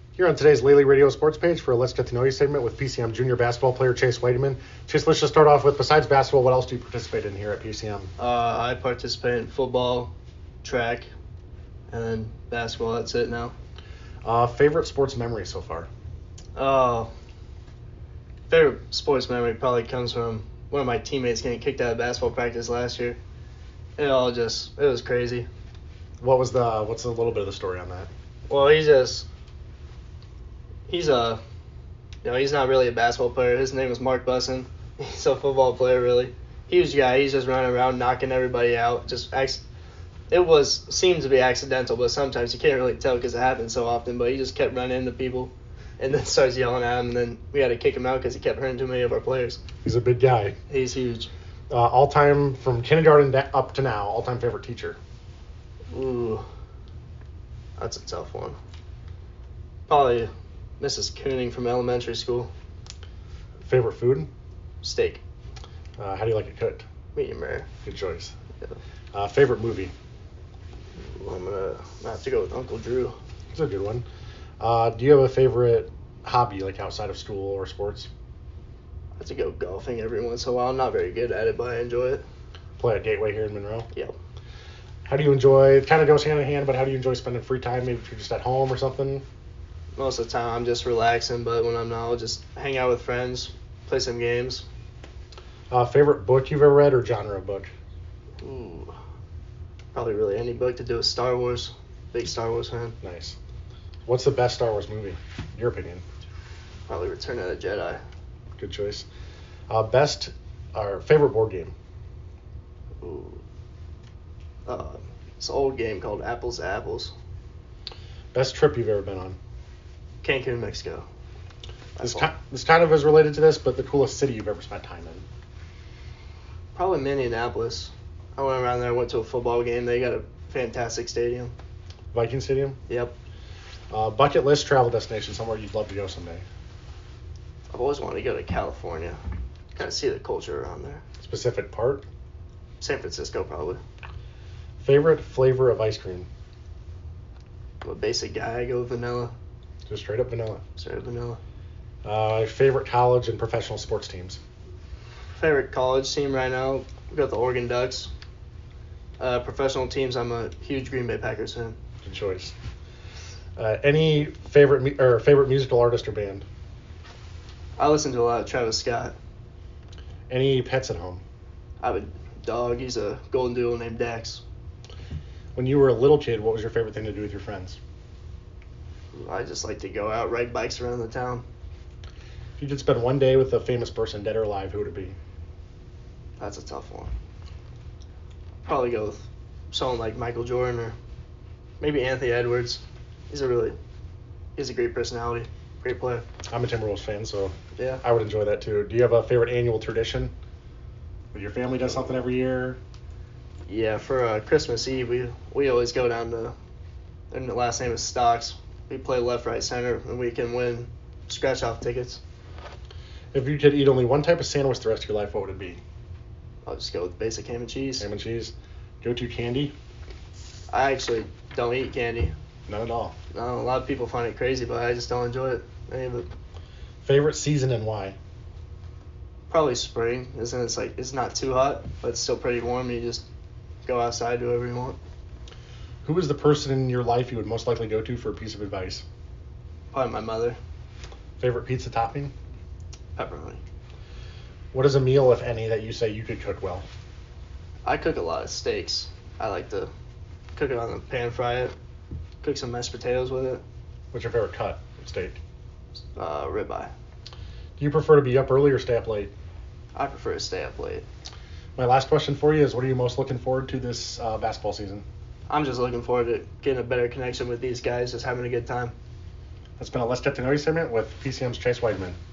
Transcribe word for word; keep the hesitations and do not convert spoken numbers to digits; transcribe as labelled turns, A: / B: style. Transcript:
A: Here on today's Lely Radio Sports page for a Let's Get to Know You segment with P C M junior basketball player Chase Whiteman. Chase, let's just start off with, besides basketball, what else do you participate in here at P C M?
B: Uh, I participate in football, track, and then basketball. That's it now.
A: Uh, favorite sports memory so far?
B: Uh, favorite sports memory probably comes from one of my teammates getting kicked out of basketball practice last year. It all just, it was crazy.
A: What was the, what's a little bit of the story on that?
B: Well, he's just, he's a, you know, he's not really a basketball player. His name is Mark Bussin. He's a football player, really. Huge guy. He's just running around knocking everybody out. Just ac- It was, seemed to be accidental, but sometimes you can't really tell because it happens so often. But he just kept running into people and then starts yelling at him, and then we had to kick him out because he kept hurting too many of our players.
A: He's a big guy.
B: He's huge.
A: Uh, all-time, from kindergarten up to now, all-time favorite teacher?
B: Ooh, that's a tough one. Probably Missus Kooning from elementary school.
A: Favorite food?
B: Steak.
A: Uh, how do you like it cooked?
B: Medium rare.
A: Good choice.
B: Yeah.
A: Uh, favorite movie?
B: I'm going to have to go with Uncle Drew.
A: It's a good one. Uh, do you have a favorite hobby, like outside of school or sports?
B: I have to go golfing every once in a while. I'm not very good at it, but I enjoy it.
A: Play at Gateway here in Monroe?
B: Yep.
A: How do you enjoy, it kind of goes hand in hand, but how do you enjoy spending free time, maybe if you're just at home or something?
B: Most of the time I'm just relaxing, but when I'm not, I'll just hang out with friends, play some games.
A: Uh, favorite book you've ever read or genre of book?
B: Ooh, probably really any book to do with Star Wars. Big Star Wars fan.
A: Nice. What's the best Star Wars movie, in your opinion?
B: Probably Return of the Jedi.
A: Good choice. Uh, best, or favorite board game?
B: Ooh. Uh, it's an old game called Apples to Apples.
A: Best trip you've ever been on?
B: Cancun, Mexico.
A: This,
B: That's
A: ki- this kind of is related to this, but the coolest city you've ever spent time in?
B: Probably Minneapolis. I went around there, went to a football game. They got a fantastic stadium.
A: Viking Stadium?
B: Yep.
A: Uh, bucket list travel destination, somewhere you'd love to go someday?
B: I've always wanted to go to California. Kind of see the culture around there.
A: Specific part?
B: San Francisco, probably.
A: Favorite flavor of ice cream?
B: I'm a basic guy. I go with vanilla.
A: Just straight up vanilla.
B: Straight up vanilla.
A: Uh, favorite college and professional sports teams?
B: Favorite college team right now, we got the Oregon Ducks. Uh, professional teams, I'm a huge Green Bay Packers fan.
A: Good choice. Uh, any favorite mu- or favorite musical artist or band?
B: I listen to a lot of Travis Scott.
A: Any pets at home?
B: I have a dog. He's a golden doodle named Dax.
A: When you were a little kid, what was your favorite thing to do with your friends?
B: I just like to go out, ride bikes around the town.
A: If you could spend one day with a famous person, dead or alive, who would it be?
B: That's a tough one. Probably go with someone like Michael Jordan or maybe Anthony Edwards. He's a really, he's a great personality, great player.
A: I'm a Timberwolves fan, so
B: Yeah.
A: I would enjoy that too. Do you have a favorite annual tradition? Where your family does something every year?
B: Yeah, for uh, Christmas Eve, we we always go down to, and the last name is Stocks. We play left, right, center, and we can win scratch-off tickets.
A: If you could eat only one type of sandwich the rest of your life, what would it be?
B: I'll just go with basic ham and cheese.
A: Ham and cheese. Go-to candy?
B: I actually don't eat candy.
A: None at all.
B: No, a lot of people find it crazy, but I just don't enjoy it. Any of it.
A: Favorite season and why?
B: Probably spring, isn't it? It's like it's not too hot, but it's still pretty warm. You just go outside, do whatever you want.
A: Who is the person in your life you would most likely go to for a piece of advice?
B: Probably my mother.
A: Favorite pizza topping?
B: Pepperoni.
A: What is a meal, if any, that you say you could cook well?
B: I cook a lot of steaks. I like to cook it on the pan, fry it, cook some mashed potatoes with it.
A: What's your favorite cut of steak?
B: Uh, ribeye.
A: Do you prefer to be up early or stay up late?
B: I prefer to stay up late.
A: My last question for you is, what are you most looking forward to this uh, basketball season?
B: I'm just looking forward to getting a better connection with these guys, just having a good time.
A: That's been a Let's Get to Know You segment with P C M's Chase Whiteman.